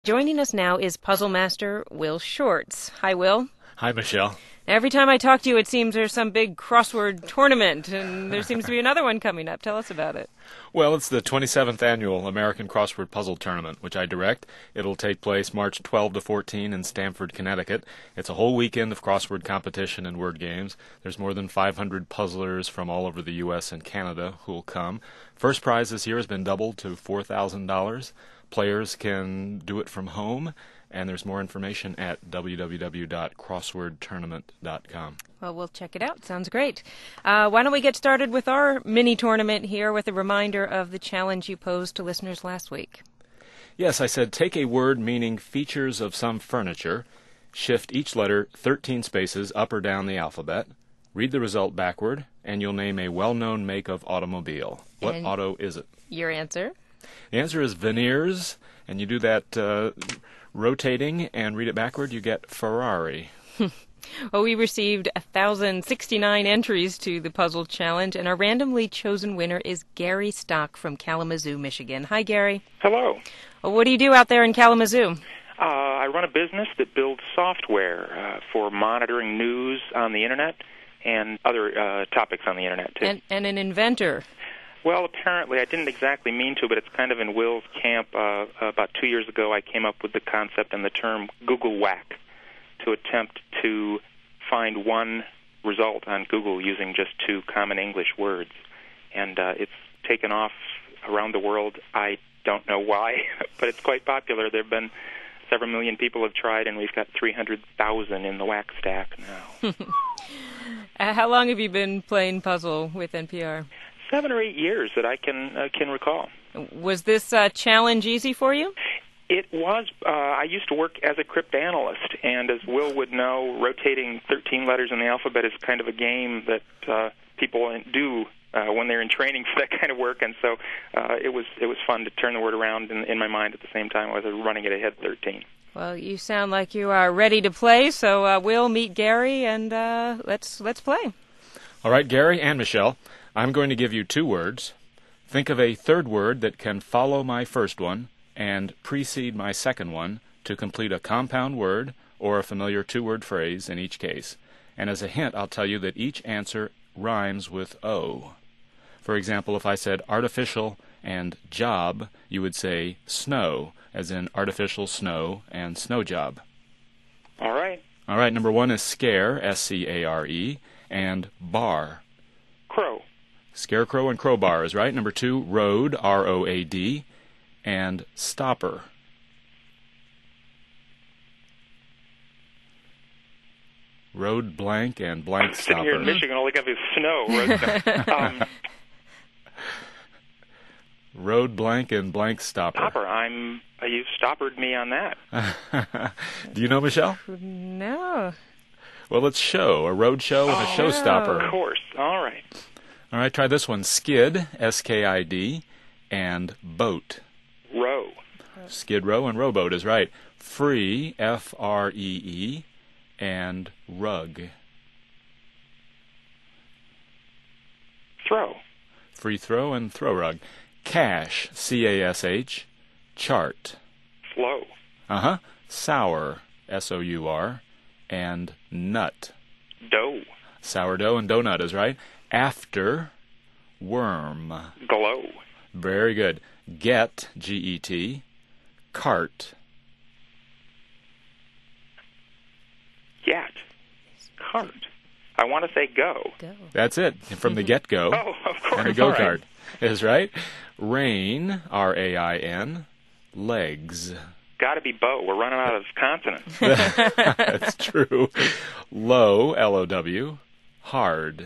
Joining us now is puzzle master Will Shorts. Hi, Will. Hi, Michelle. Every time I talk to you, it seems there's some big crossword tournament, and there seems to be another one coming up. Tell us about it. Well, it's the 27th Annual American Crossword Puzzle Tournament, which I direct. It'll take place March 12 to 14 in Stamford, Connecticut. It's a whole weekend of crossword competition and word games. There's more than 500 puzzlers from all over the U.S. and Canada who will come. First prize this year has been doubled to $4,000. Players can do it from home, and there's more information at www.crosswordtournament.com. Well, we'll check it out. Sounds great. Why don't we get started with our mini tournament here with a reminder of the challenge you posed to listeners last week. Yes, I said take a word meaning features of some furniture, shift each letter 13 spaces up or down the alphabet, read the result backward, and you'll name a well-known make of automobile. What auto is it? Your answer? The answer is veneers, and you do that rotating and read it backward, you get Ferrari. Well, we received 1,069 entries to the puzzle challenge, and our randomly chosen winner is Gary Stock from Kalamazoo, Michigan. Hi, Gary. Hello. Well, what do you do out there in Kalamazoo? I run a business that builds software for monitoring news on the Internet and other topics on the Internet, too. And an inventor. Well, apparently, I didn't exactly mean to, but it's kind of in Will's camp. About 2 years ago, I came up with the concept and the term Google Whack to attempt to find one result on Google using just two common English words. And it's taken off around the world. I don't know why, but it's quite popular. There have been several million people have tried, and we've got 300,000 in the Whack stack now. How long have you been playing puzzle with NPR? 7 or 8 years that I can recall. Was this challenge easy for you? It was. I used to work as a cryptanalyst, and as Will would know, rotating 13 letters in the alphabet is kind of a game that people do when they're in training for that kind of work, and so it was fun to turn the word around in my mind at the same time I was running it ahead 13. Well, you sound like you are ready to play, so we'll meet Gary, and let's play. All right, Gary and Michelle, I'm going to give you two words. Think of a third word that can follow my first one and precede my second one to complete a compound word or a familiar two-word phrase in each case. And as a hint, I'll tell you that each answer rhymes with O. For example, if I said artificial and job, you would say snow, as in artificial snow and snow job. All right. All right, number one is scare, S-C-A-R-E, and bar. Crow. Scarecrow and crowbar is right. Number two, road, R-O-A-D, and stopper. Road blank and blank stopper. Sitting here in Michigan, all I got is snow. Road blank and blank stopper. Stopper. You stoppered me on that. Do you know, Michelle? No. Well, it's show, a road show and a showstopper. Of course. All right. All right, try this one. Skid, S-K-I-D, and boat. Row. Skid row and rowboat is right. Free, F-R-E-E, and rug. Throw. Free throw and throw rug. Cash, C-A-S-H, chart. Flow. Uh-huh. Sour, S-O-U-R, and nut. Dough. Sourdough and donut is right. After, worm. Glow. Very good. Get, G-E-T, cart. Get. Cart. I want to say go. That's it. From the get-go. Oh, of course. And a go-kart is right. Rain, R-A-I-N, legs. Got to be bow. We're running out of consonants. That's true. Low, L-O-W, hard.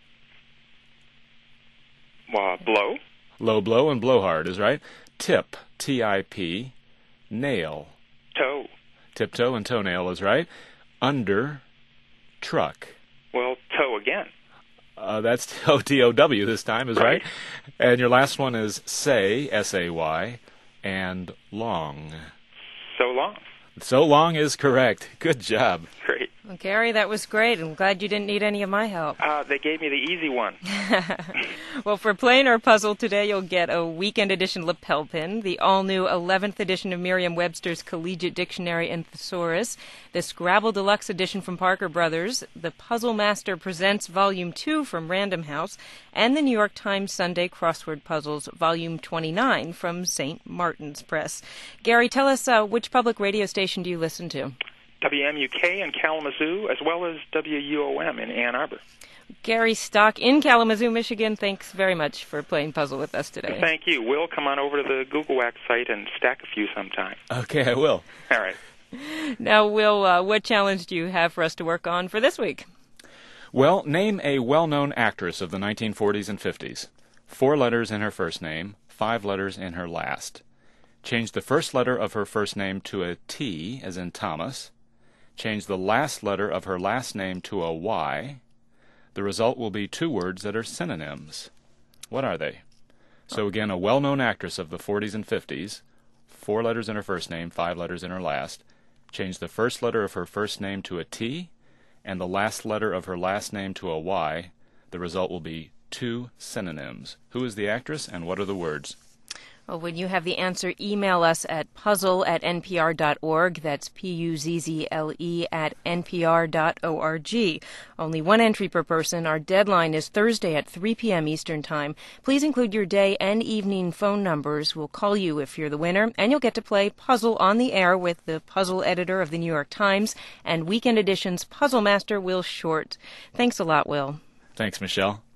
Blow. Low blow and blowhard is right. Tip, T-I-P, nail. Toe. Tiptoe and toenail is right. Under, truck. Well, toe again. That's T-O-W this time is right. And your last one is say, S-A-Y, and long. So long. So long is correct. Good job. Great. Well, Gary, that was great. I'm glad you didn't need any of my help. They gave me the easy one. Well, for playing our puzzle today, you'll get a weekend edition lapel pin, the all-new 11th edition of Merriam-Webster's Collegiate Dictionary and Thesaurus, the Scrabble Deluxe edition from Parker Brothers, the Puzzle Master Presents Volume 2 from Random House, and the New York Times Sunday Crossword Puzzles Volume 29 from St. Martin's Press. Gary, tell us which public radio station do you listen to? WMUK in Kalamazoo, as well as WUOM in Ann Arbor. Gary Stock in Kalamazoo, Michigan, thanks very much for playing puzzle with us today. Thank you. Will, come on over to the Google Wax site and stack a few sometime. Okay, I will. All right. Now, Will, what challenge do you have for us to work on for this week? Well, name a well-known actress of the 1940s and 50s. 4 letters in her first name, 5 letters in her last. Change the first letter of her first name to a T, as in Thomas. Change the last letter of her last name to a Y. The result will be 2 words that are synonyms. What are they? So again, a well-known actress of the 40s and 50s, 4 letters in her first name, 5 letters in her last. Change the first letter of her first name to a T, and the last letter of her last name to a Y. The result will be 2 synonyms. Who is the actress, and what are the words? Well, when you have the answer, email us at puzzle@npr.org. That's puzzle @npr.org. Only 1 entry per person. Our deadline is Thursday at 3 p.m. Eastern Time. Please include your day and evening phone numbers. We'll call you if you're the winner, and you'll get to play Puzzle on the air with the puzzle editor of the New York Times and Weekend Edition's Puzzle Master, Will Short. Thanks a lot, Will. Thanks, Michelle.